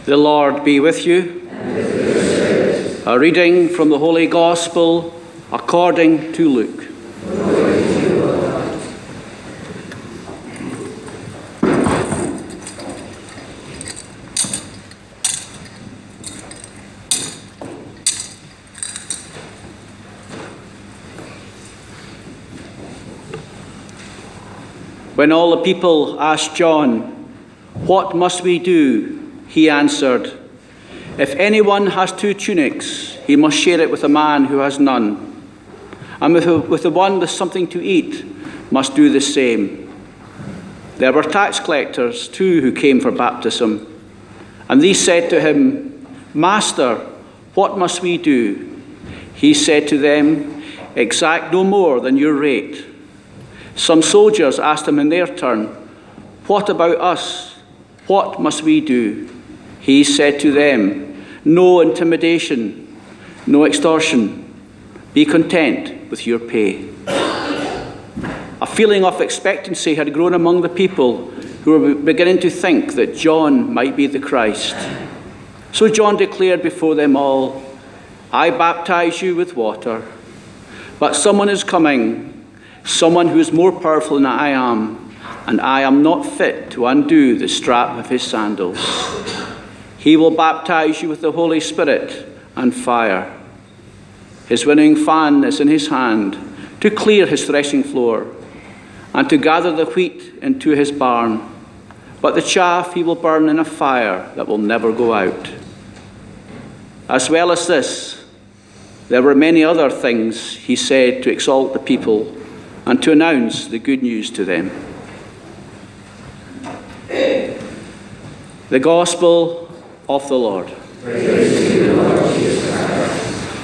The Lord be with you. And with your spirit. A reading from the Holy Gospel according to Luke. Glory to you, O Lord. When all the people asked John, "What must we do?" he answered, "If anyone has 2 tunics, he must share it with a man who has none. And with the one with something to eat, must do the same." There were tax collectors too who came for baptism. And these said to him, "Master, what must we do?" He said to them, "Exact no more than your rate." Some soldiers asked him in their turn, "What about us? What must we do?" He said to them, "No intimidation, no extortion. Be content with your pay." A feeling of expectancy had grown among the people, who were beginning to think that John might be the Christ. So John declared before them all, "I baptize you with water, but someone is coming, someone who is more powerful than I am, and I am not fit to undo the strap of his sandals. He will baptize you with the Holy Spirit and fire. His winnowing fan is in his hand to clear his threshing floor and to gather the wheat into his barn, but the chaff he will burn in a fire that will never go out." As well as this, there were many other things he said to exalt the people and to announce the good news to them. The Gospel of the Lord. Praise to you, Lord Jesus Christ.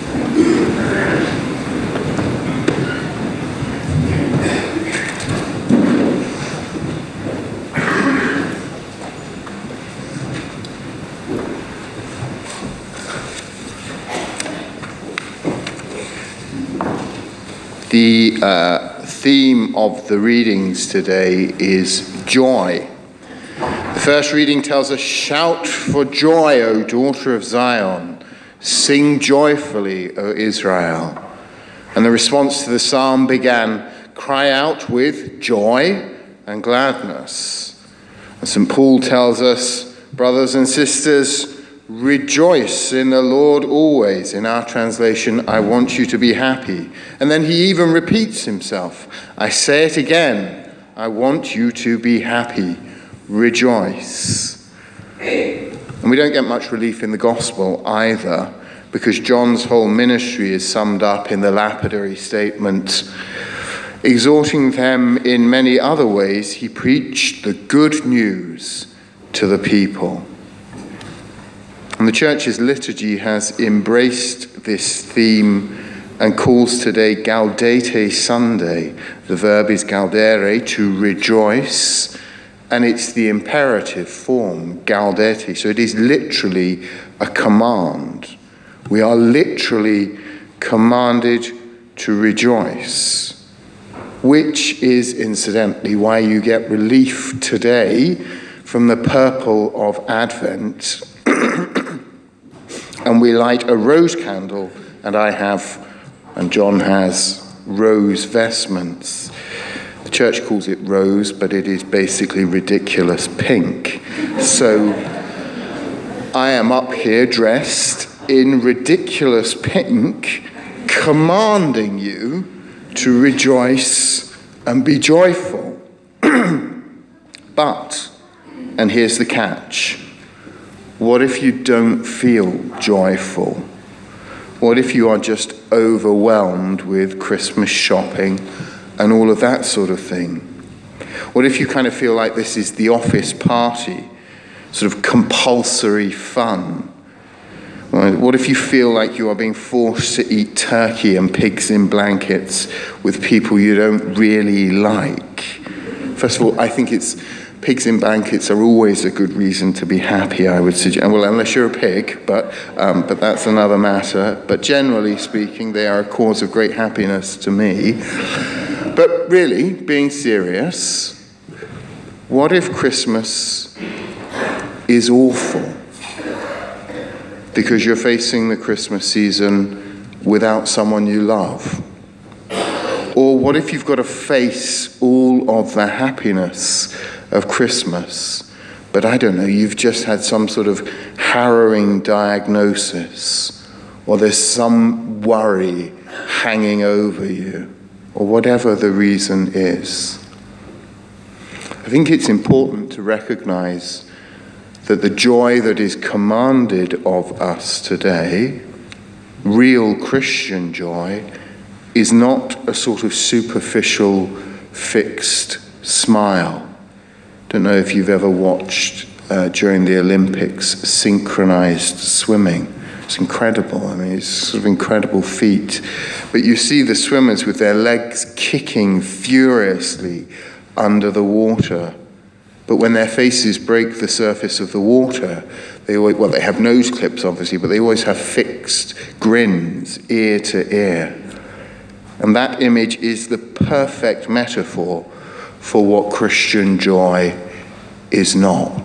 The theme of the readings today is joy. The first reading tells us, "Shout for joy, O daughter of Zion. Sing joyfully, O Israel." And the response to the psalm began, "Cry out with joy and gladness." And St. Paul tells us, "Brothers and sisters, rejoice in the Lord always." In our translation, "I want you to be happy." And then he even repeats himself, "I say it again, I want you to be happy. Rejoice." And we don't get much relief in the gospel either, because John's whole ministry is summed up in the lapidary statement, exhorting them in many other ways. He preached the good news to the people. And the church's liturgy has embraced this theme and calls today Gaudete Sunday. The verb is gaudere, to rejoice, and it's the imperative form, gaudete. So it is literally a command. We are literally commanded to rejoice, which is incidentally why you get relief today from the purple of Advent. And we light a rose candle, and I have, and John has, rose vestments. The church calls it rose, but it is basically ridiculous pink. So I am up here dressed in ridiculous pink, commanding you to rejoice and be joyful. But, and here's the catch, what if you don't feel joyful? What if you are just overwhelmed with Christmas shopping and all of that sort of thing? What if you kind of feel like this is the office party, sort of compulsory fun? What if you feel like you are being forced to eat turkey and pigs in blankets with people you don't really like? First of all, I think pigs in blankets are always a good reason to be happy, I would suggest. Well, unless you're a pig, but that's another matter. But generally speaking, they are a cause of great happiness to me. But really, being serious, what if Christmas is awful? because you're facing the Christmas season without someone you love? Or what if you've got to face all of the happiness of Christmas, but I don't know, you've just had some sort of harrowing diagnosis, or there's some worry hanging over you, or whatever the reason is. I think it's important to recognize that the joy that is commanded of us today, real Christian joy, is not a sort of superficial, fixed smile. Don't know if you've ever watched during the Olympics synchronized swimming. It's incredible. I mean, it's sort of incredible feat. But you see the swimmers with their legs kicking furiously under the water. But when their faces break the surface of the water, they have nose clips, obviously, but they always have fixed grins, ear to ear. And that image is the perfect metaphor for what Christian joy is not.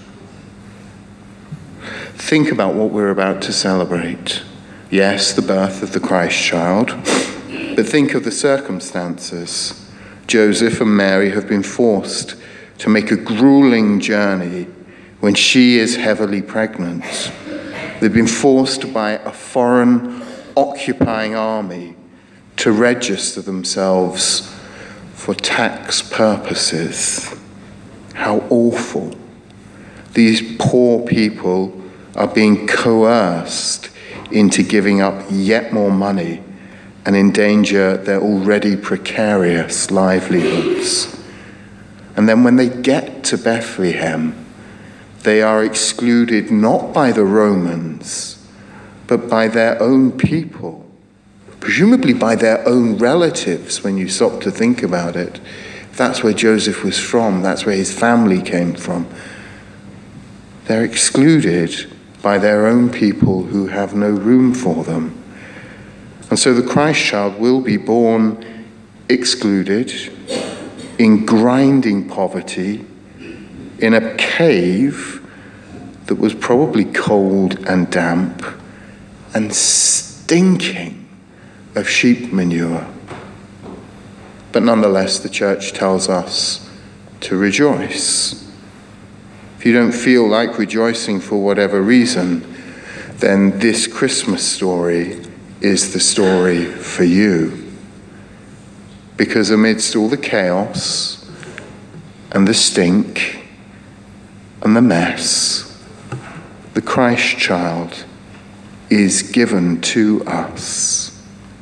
Think about what we're about to celebrate. Yes, the birth of the Christ child, but think of the circumstances. Joseph and Mary have been forced to make a grueling journey when she is heavily pregnant. They've been forced by a foreign occupying army to register themselves for tax purposes. How awful. These poor people are being coerced into giving up yet more money and endanger their already precarious livelihoods. And then when they get to Bethlehem, they are excluded not by the Romans, but by their own people, presumably by their own relatives when you stop to think about it. That's where Joseph was from, that's where his family came from. They're excluded by their own people who have no room for them. And so the Christ child will be born excluded, in grinding poverty, in a cave that was probably cold and damp and stinking of sheep manure. But nonetheless, the church tells us to rejoice. If you don't feel like rejoicing for whatever reason, then this Christmas story is the story for you. Because amidst all the chaos and the stink and the mess, the Christ child is given to us.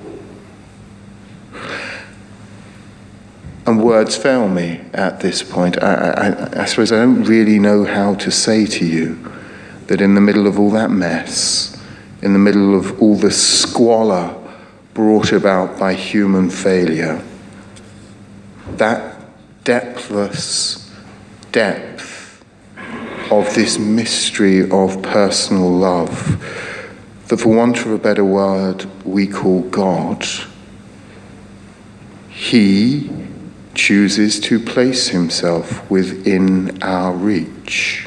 And words fail me at this point. I suppose I don't really know how to say to you that in the middle of all that mess, in the middle of all the squalor brought about by human failure, that depthless depth of this mystery of personal love, that for want of a better word we call God, He chooses to place Himself within our reach.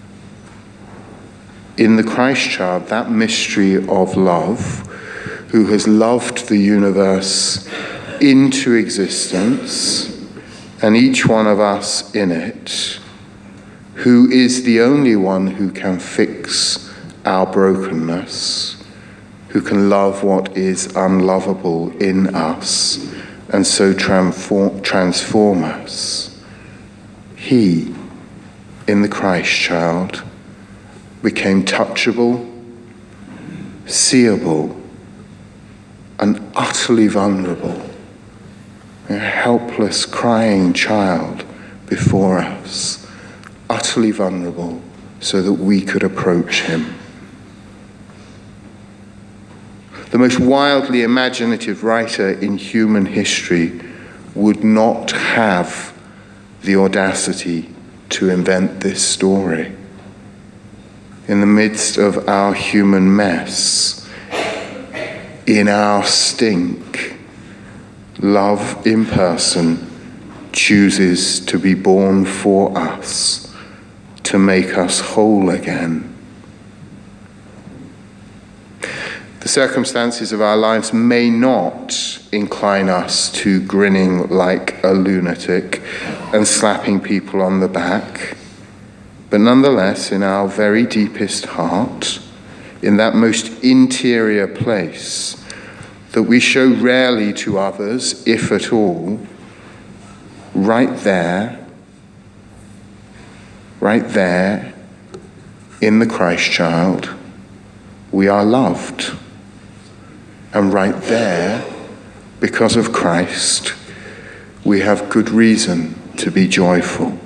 In the Christ child, that mystery of love, who has loved the universe into existence, and each one of us in it, who is the only one who can fix our brokenness, who can love what is unlovable in us, and so transform us. He, in the Christ child, became touchable, seeable, and utterly vulnerable. A helpless, crying child before us, utterly vulnerable, so that we could approach Him. The most wildly imaginative writer in human history would not have the audacity to invent this story. In the midst of our human mess, in our stink, love in person chooses to be born for us, to make us whole again. The circumstances of our lives may not incline us to grinning like a lunatic and slapping people on the back, but nonetheless, in our very deepest heart, in that most interior place that we show rarely to others, if at all, right there in the Christ child, we are loved. And right there, because of Christ, we have good reason to be joyful.